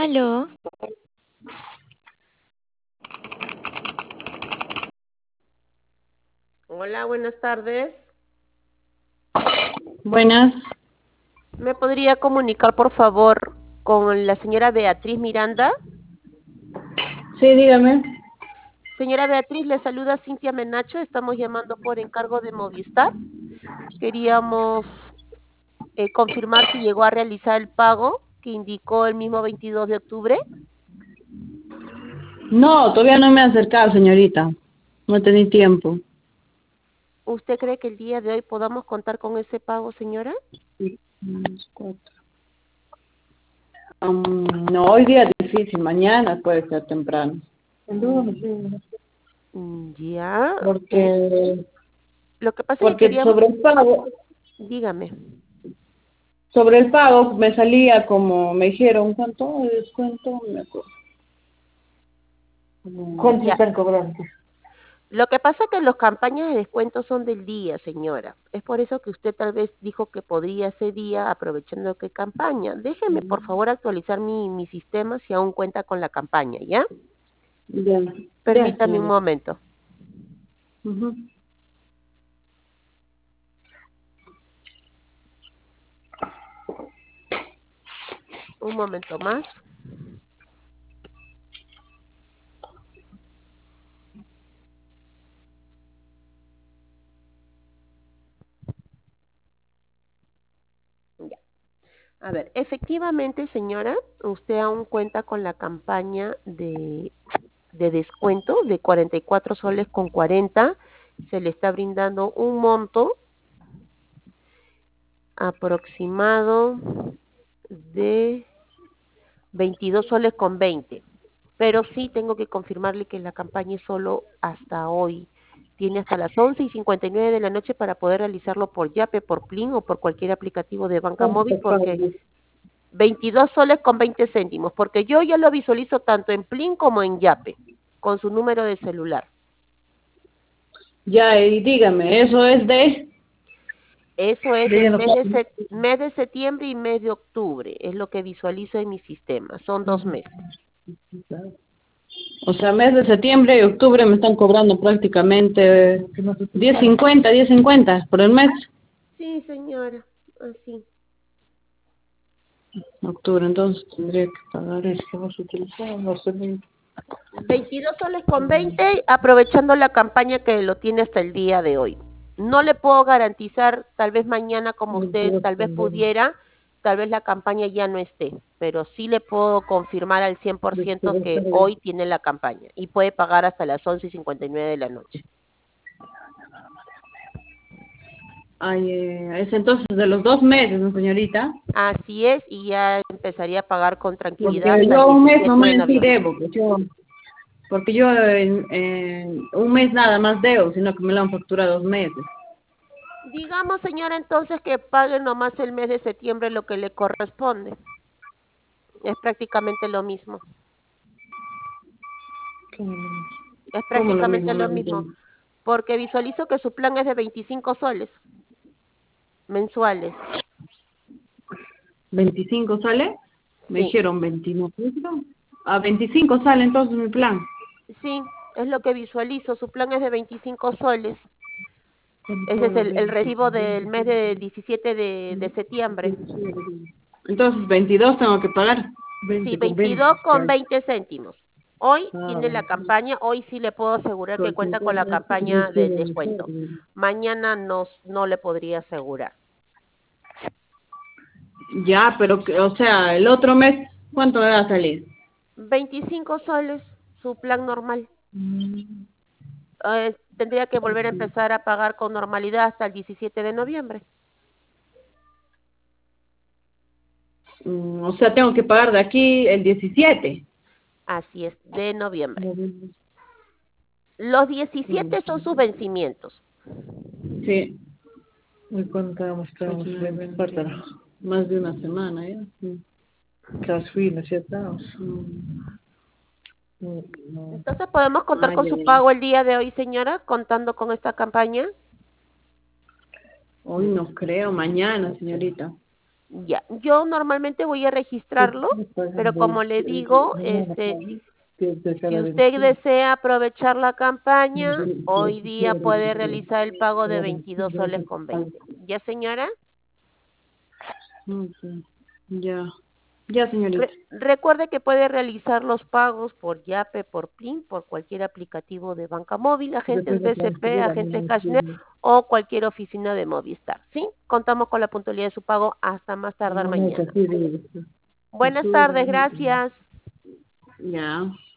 Aló, Hola, buenas tardes. Buenas, ¿Me podría comunicar, por favor, con la señora Beatriz Miranda? sí, dígame. Señora Beatriz, le saluda Cintia Menacho. Estamos llamando por encargo de Movistar. Queríamos confirmar si llegó a realizar el pago que indicó el mismo 22 de octubre. No, todavía no me he acercado, señorita. No he tenido tiempo. ¿Usted cree que el día de hoy podamos contar con ese pago, señora? Sí, cuatro. No, hoy día es difícil, mañana puede ser temprano. El lunes, Mm, sí. ya. Porque, Lo que pasa es que porque queríamos, dígame. sobre el pago me salía como, me dijeron, ¿cuánto de descuento? No me acuerdo. ¿Cuánto Ya. están cobrando? Lo que pasa es que las campañas de descuento son del día, señora. Es por eso que usted tal vez dijo que podría ese día aprovechando que campaña. Déjeme, por favor, actualizar mi sistema si aún cuenta con la campaña, ¿ya? Ya, ya, Permítame un señorita. momento. Ujú. Un momento más. Ya. A ver, efectivamente, señora, usted aún cuenta con la campaña de descuento de 44 soles con 40. Se le está brindando un monto aproximado de 22 soles con 20. Pero sí tengo que confirmarle que la campaña es solo hasta hoy. Tiene hasta las 11:59 de la noche para poder realizarlo por Yape, por Plin o por cualquier aplicativo de banca móvil, ¿Cuánto pago? porque 22 soles con 20 céntimos, porque yo ya lo visualizo tanto en Plin como en Yape, con su número de celular. Ya, y dígame, ¿eso es Eso es de el los mes de septiembre y mes de octubre, es lo que visualizo en mi sistema. Son 2 meses. O sea, mes de septiembre y octubre me están cobrando prácticamente 10.50 por el mes. Sí, señora, así. Octubre, entonces tendría que pagar eso. Vamos a utilizar, no sé, 22 soles con 20, aprovechando la campaña que lo tiene hasta el día de hoy. No le puedo garantizar, tal vez mañana como usted 22 tal vez también. pudiera, tal vez la campaña ya no esté, pero sí le puedo confirmar al 100% que hoy tiene la campaña y puede pagar hasta las 11:59 de la noche. Ay, es entonces de los 2 meses, ¿no, señorita? Así es, y ya empezaría a pagar con tranquilidad Porque hasta el yo un mes 17 de nomás sí noviembre. debo, pues porque yo en un mes nada más debo, sino que me lo han facturado 2 meses. Digamos, señora, entonces que pague nomás el mes de septiembre lo que le corresponde. Es prácticamente lo mismo. Es ¿Cómo lo prácticamente mismo? No lo lo mismo, entiendo. porque visualizo que su plan es de 25 soles mensuales. 25 sale, me Sí, dijeron 29. A 25 sale entonces mi plan. sí, es lo que visualizo. Su plan es de 25 soles. Ese es Solo el 20, recibo del mes 25. del 17 de septiembre. Entonces 22 tengo que pagar. Sí, 20 con 20. 22 con Ya. 20 céntimos. Hoy Ah, tiene la 22. campaña, hoy sí le puedo asegurar que Con cuenta con la 50, campaña del descuento. Mañana no, no le podría asegurar. ya, pero, o sea, el otro mes, ¿cuánto me va a salir? 25 soles, su plan normal. Tendría que volver a empezar a pagar con normalidad hasta el 17 de noviembre. O sea, tengo que pagar de aquí el 17. Así es, de noviembre. Los 17 son sus vencimientos. Sí. ¿Y cuánto estamos? Falta más de una semana, ¿ya? Sí. Casi fines, ya estamos. No. Entonces podemos contar Ay, con su ay, ay. pago el día de hoy, señora, contando con esta campaña. Hoy no creo, mañana, señorita. Ya, yo normalmente voy a registrarlo, pero como le digo, si usted desea aprovechar la campaña, hoy día puede realizar el pago de 22 soles con 20. ¿Ya, señora? Ya, ya, señorita. Recuerde que puede realizar los pagos por Yape, por Plin, por cualquier aplicativo de banca móvil, agentes Después de BCP, transferir a agentes mi Cashnet o cualquier oficina de Movistar. ¿Sí? Contamos con la puntualidad de su pago hasta más tardar no, mañana. sí, Buenas tardes, gracias. ya.